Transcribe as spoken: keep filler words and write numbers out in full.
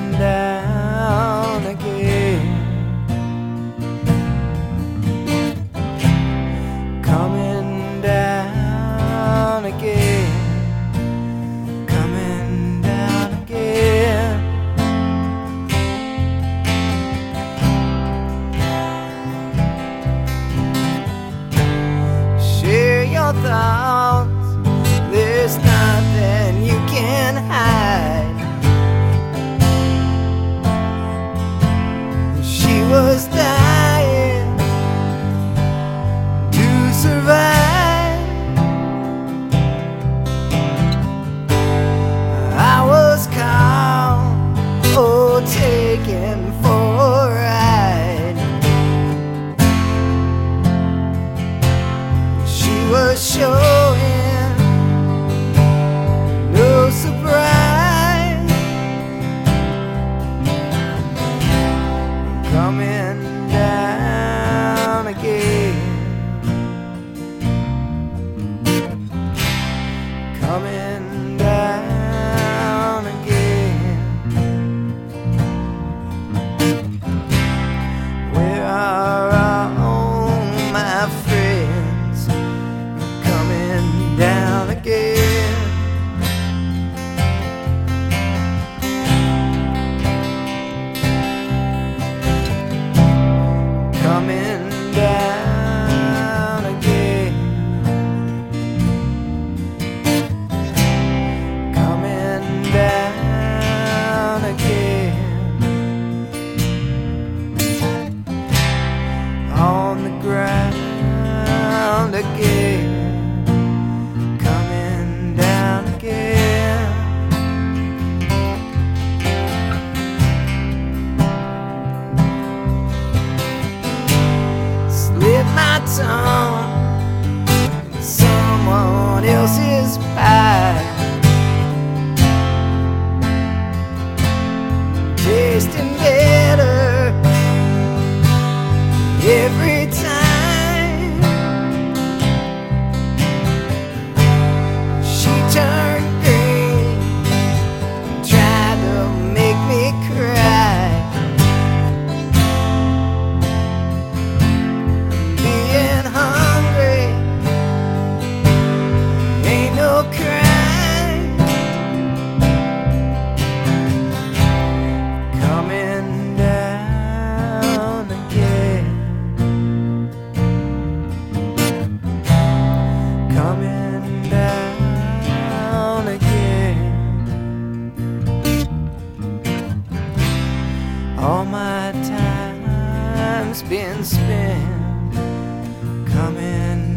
down again, coming down again, coming down again. Share your thoughts, there's nothing you can hide. She was dying to survive. I was calm, oh, taken for a ride. She was showing no surprise, coming down again, coming down again. Where are all my friends? Coming down again. Coming down again, coming down again, on the ground again, coming down again. Slip my tongue in someone else's pie, tasting better every time. She turned green, tried to make me cry. Being hungry ain't no crime. Coming down again, coming down again. All my time's been spent coming